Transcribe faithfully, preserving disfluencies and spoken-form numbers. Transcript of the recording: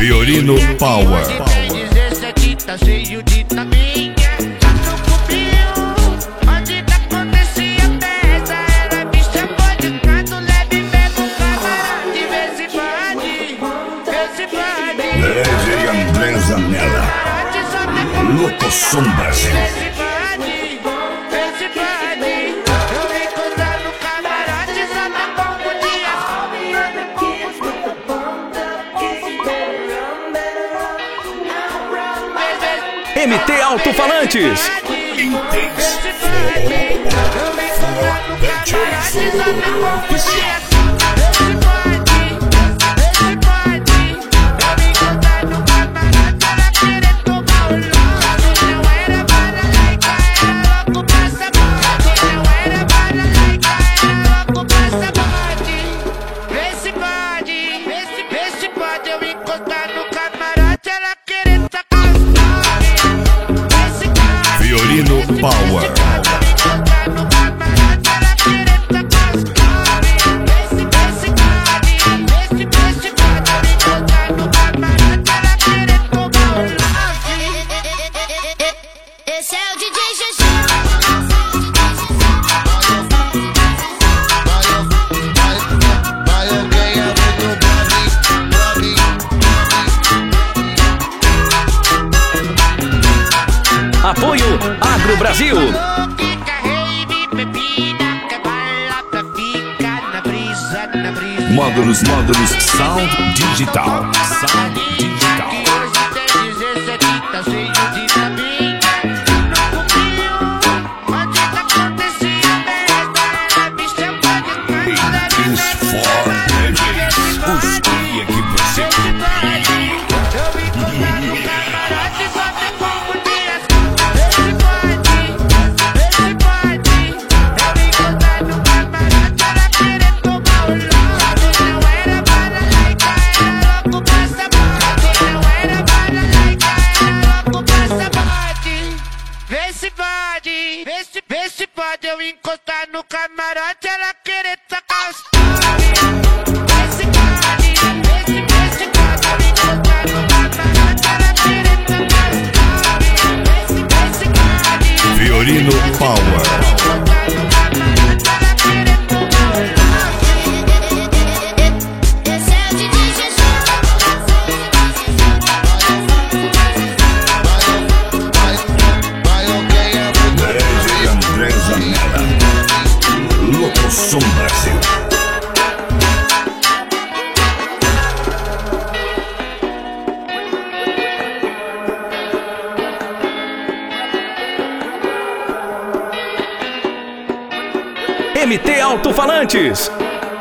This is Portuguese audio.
Fiorino Power. Esse aqui tá cheio de taminha. Tá no cubinho, onde tá acontecia festa. Ela me chamou de canto, leve mesmo camarote. Vê se pode, vê se pode. Leve e André Zanella. Louco Som Brasil. Vê se pode, vê se pode. Eu vim contar no camarote, só tá bom o dia. M T Alto-Falantes. Fiorino Power. Esse é o D J G G. Apoio Agro Brasil. Módulos, módulos, Sound Digital. Sound Digital. Os cria que você Vê se pode, vê se, vê se pode eu encostar no camarote, ela querer tacar os Vê se pode, vê se, vê se pode eu encostar no camarote, ela querer tacar os Vê se, vê se pode Fiorino Power. Esse é o D J G G. Leve e André Zanella. Louco Som Brasil. M T Alto-Falantes.